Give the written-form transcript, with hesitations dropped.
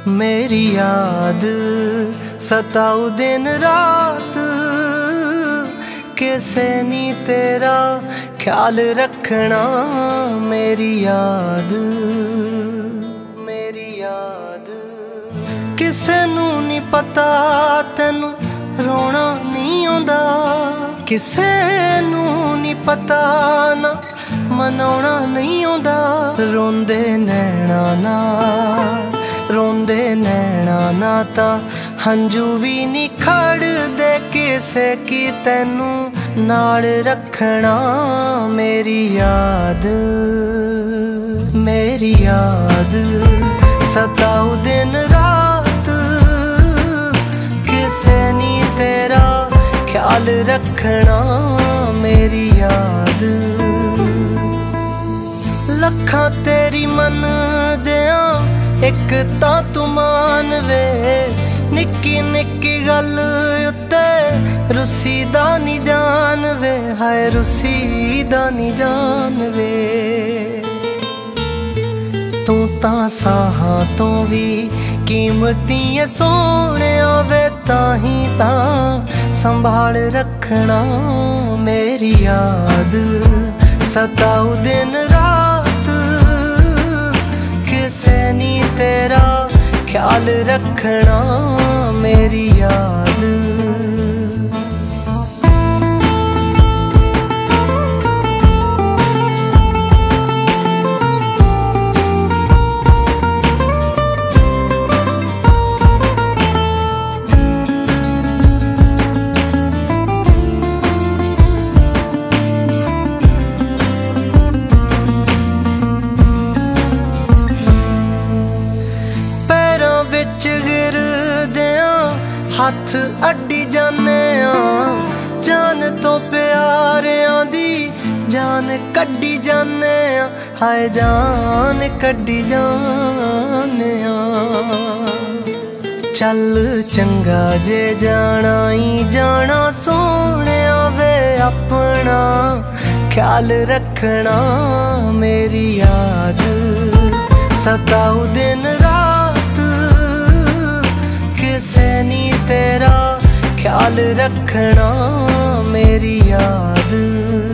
मेरी याद सताऊ दिन रात, किसे नी तेरा ख्याल रखना। मेरी याद किसे नू नी पता, तेनू रोना नहीं आंदा। किसे नू नी पता ना मनाउणा नहीं आंदा। रोंदे नैना ना ता हंजू भी नी खड़दे। किसे की तैनू नाल रखना। मेरी याद सताऊ दिन रात, किसे नी तेरा ख्याल रखना। मेरी याद लखां तेरी मन दिया, एक तां तू मान वे। निक्की निक्की गल उत्ते रुसी दा नी जान वे। हाय रुसी दा नी जान वे। तू तां साहां तो भी कीमती है सोने वे। ताही तां संभाल रखना। मेरी याद सताऊ दिन रात, किसे नी तेरा ख्याल रखना। मेरी याद हथ अड्डी जाने आ। जान तो प्यारियां दी जान कड्डी जाने आ। हाय जान कड्डी जाने आ। चल चंगा जे जाना ही जाना सोने वे। अपना ख्याल रखना। मेरी याद सताऊ दिन रात, किसे नी तेरा ख्याल रखना। मेरी याद